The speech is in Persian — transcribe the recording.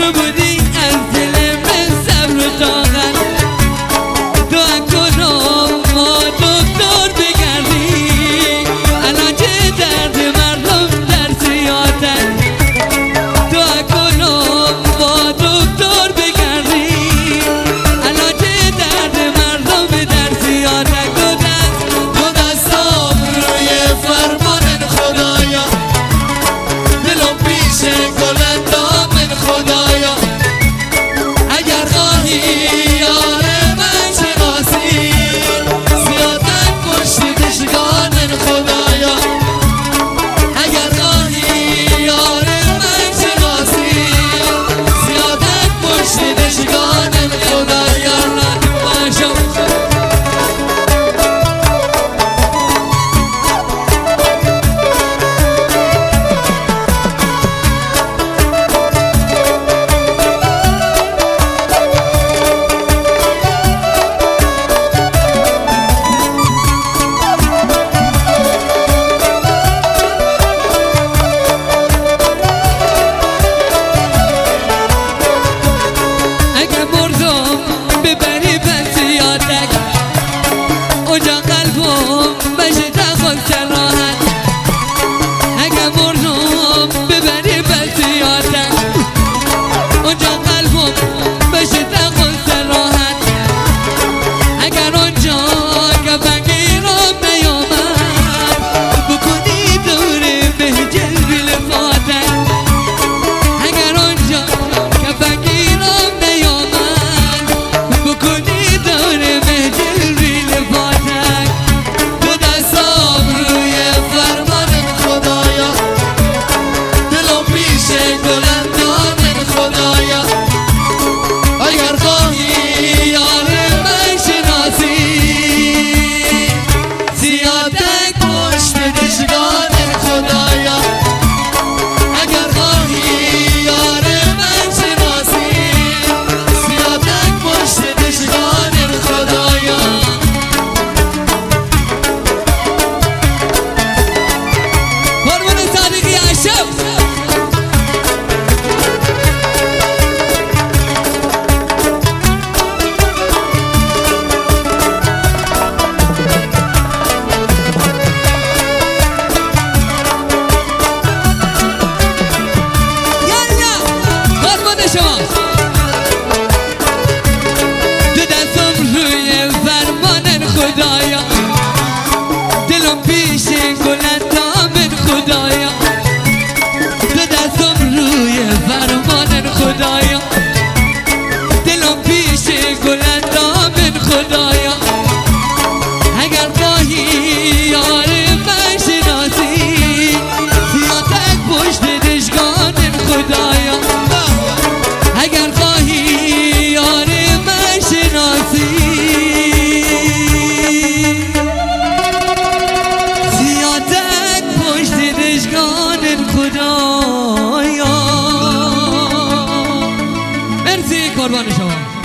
تو بودی از دل من صبر و طاقت دعا کنم ما دکتر بگردی علاج درد مردم در سیاتت دعا کنم ما دکتر بگردی علاج درد مردم در سیاتت دو دستام روی فرمان خدایا دلم پیش گلندام خدایا اگر خواهی یار من شناسی زیادت پشت دشگان خدایا اگر خواهی یار من شناسی زیادت پشت دشگان خدایا ببری بسیاتک اونجا قلبم بشه تخون سراحت اگه مردم ببری بسیاتک اونجا قلبم بشه تخون سراحت اگر اونجا که بگیرم نیامد بکنی دور مهجل بلفاتک اگر اونجا که بگیرم نیامد بکنی دور مهجل ریل فاتک دو دستام روی فرمان خدایا دلم پیش گلندام خدایا اگر خواهی یار من شناسی زیادت پشت دشگان خدایا اگر خواهی یار من شناسی زیادت پشت دشگان خدایا قربون صادقی عشق خدایا دلم پیش گلندام خدایا دو دستم روی فرمان خدایا دلم پیش گلندام خدایا اگر خواهی یار من شناسی زیادت پشت دشگان خدایا اگر خواهی یار من شناسی خدایا مرسی قربان شما.